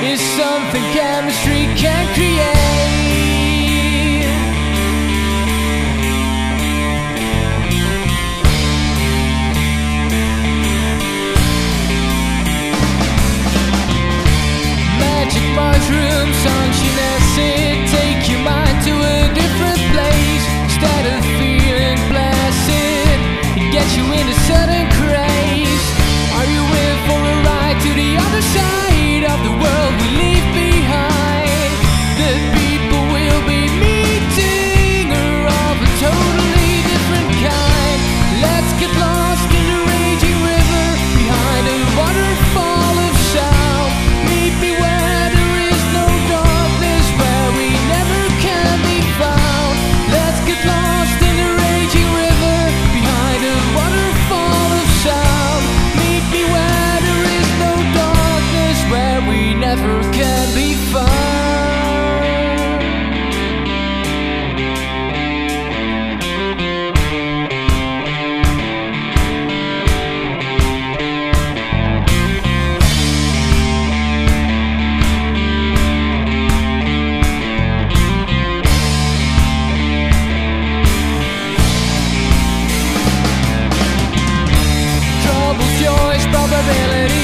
is something chemistry can create. Magic mushrooms, sunshine acid, take your mind to a different place. Instead of feeling placid, it gets you in a sudden craze. Are you in for a ride to the other side of the world we leave behind? The people we'll be meeting are of a totally different kind. Let's get lost in the raging river behind a waterfall of sound. Meet me where there is no darkness, where we never can be found. Let's get lost in the raging river behind a waterfall of sound. Meet me where there is no darkness, where we never can be found. Troubles, joys, probability.